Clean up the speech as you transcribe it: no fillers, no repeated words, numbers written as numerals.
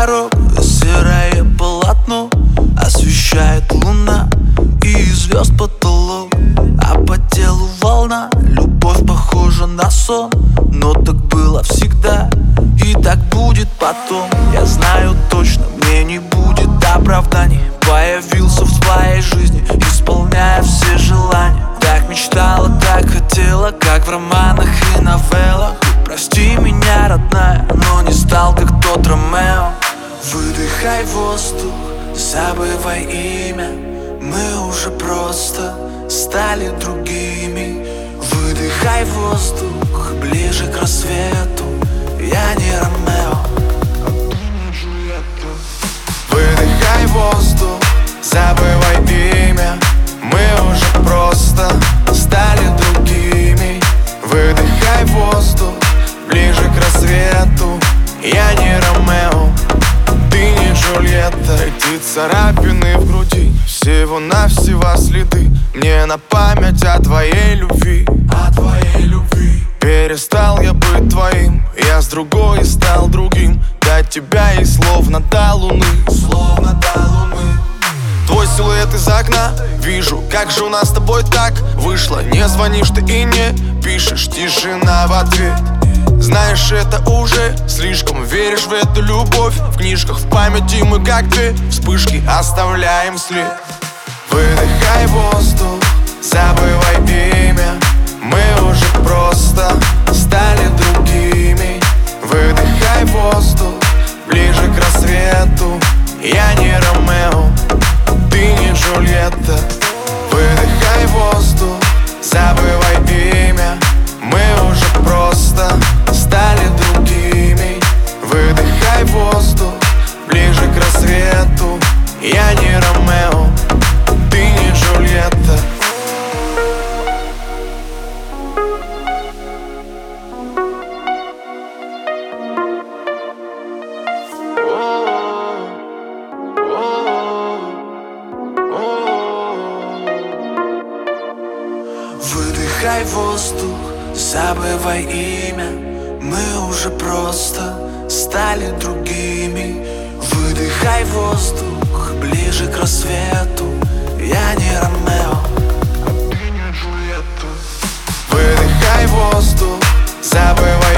дорог серое полотно освещает луна и звезд потолок, а по телу волна. Любовь похожа на сон, но так было всегда и так будет потом. Я знаю точно, мне не будет оправданий. Появился в твоей жизни, исполняя все желания. Так мечтала, так хотела, как в романах и новеллах. Прости меня, родная, но не стал, как тот Ромео. Выдыхай воздух, забывай имя, мы уже просто стали другими. Выдыхай воздух, ближе к рассвету, я не Ромео, а ты не Джульетта. Выдыхай воздух, забывай имя, мы уже просто стали другими. Выдыхай воздух, ближе к рассвету, я не Ромео, ты не Джульетта. Эти царапины в груди, всего-навсего следы мне на память о твоей любви. Перестал я быть твоим, я с другой стал другим. До тебя и словно до луны. Твой силуэт из окна, вижу, как же у нас с тобой так вышло. Не звонишь ты и не пишешь, тишина в ответ. Знаешь, это уже слишком, веришь в эту любовь. В книжках, в памяти мы как две вспышки оставляем след. Выдыхай воздух, забывай имя, мы уже просто стали другими. Выдыхай воздух, ближе к рассвету, я не Ромео, ты не Джульетта. Выдыхай воздух, забывай имя, мы уже просто стали другими. Выдыхай воздух, ближе к рассвету, я не Ромео, ты не Джульетта. Выдыхай воздух, забывай имя, мы уже просто стали другими. Выдыхай воздух, ближе к рассвету, я не Ромео, а ты не Джульетта. Выдыхай воздух, забывай